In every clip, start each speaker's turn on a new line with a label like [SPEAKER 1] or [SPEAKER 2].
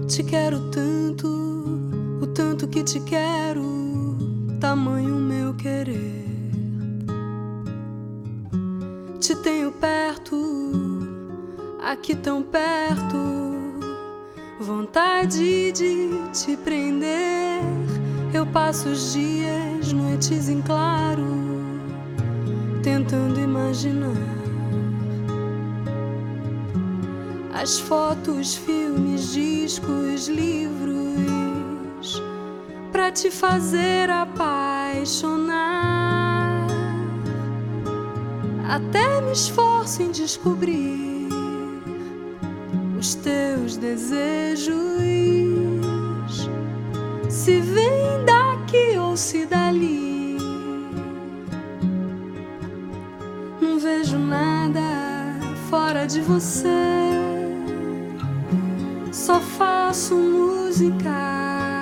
[SPEAKER 1] Te quero tanto, o tanto que te quero, tamanho meu querer. Te tenho perto, aqui tão perto, vontade de te prender. Eu passo os dias, noites em claro, tentando imaginar as fotos, filmes, discos, livros, pra te fazer apaixonar. Até me esforço em descobrir os teus desejos, se vem daqui ou se dali. Não vejo nada fora de você, só faço música.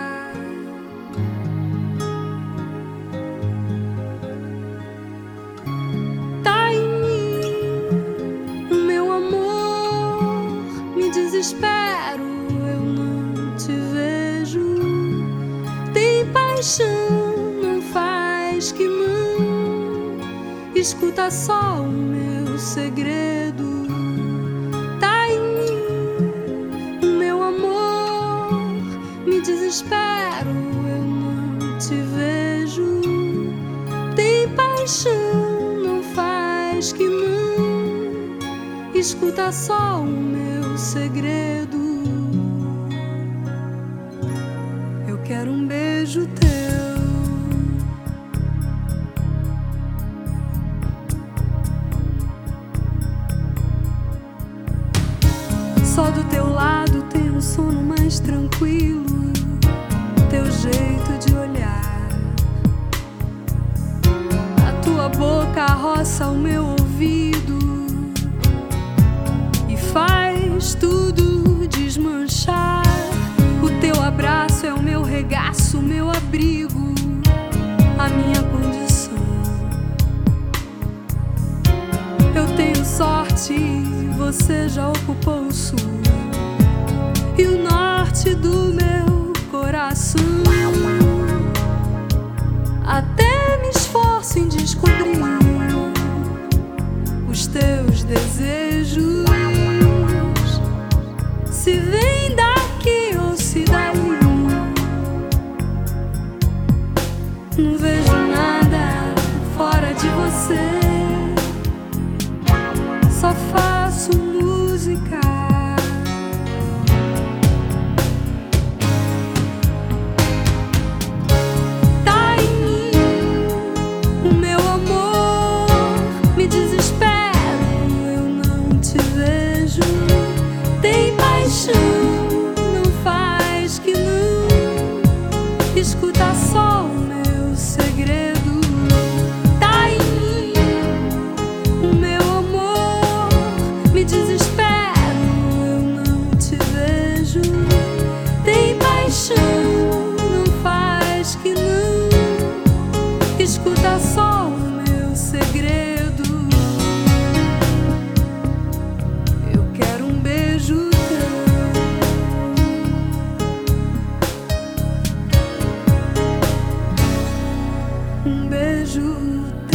[SPEAKER 1] Tá em mim, o meu amor, me desespero, eu não te vejo. Tem paixão, não faz que não, escuta só o meu segredo. Desespero, eu não te vejo. Tem paixão, não faz que não, escuta só o meu segredo. Eu quero um beijo teu, só do teu lado ter um sono mais tranquilo, teu jeito de olhar, a tua boca roça o meu ouvido e faz tudo desmanchar. O teu abraço é o meu regaço, o meu abrigo, a minha condição. Eu tenho sorte, você já ocupou o sul e o norte do meu coração. Até me esforço em descobrir os teus desejos, se vem daqui ou se dali. Não vejo nada fora de você, só faço música. Não faz que não, escuta só o meu segredo. Tá em mim, o meu amor, me desespero, eu não te vejo. Tem paixão, não faz que não, escuta só o meu segredo. Eu quero um beijo, um beijo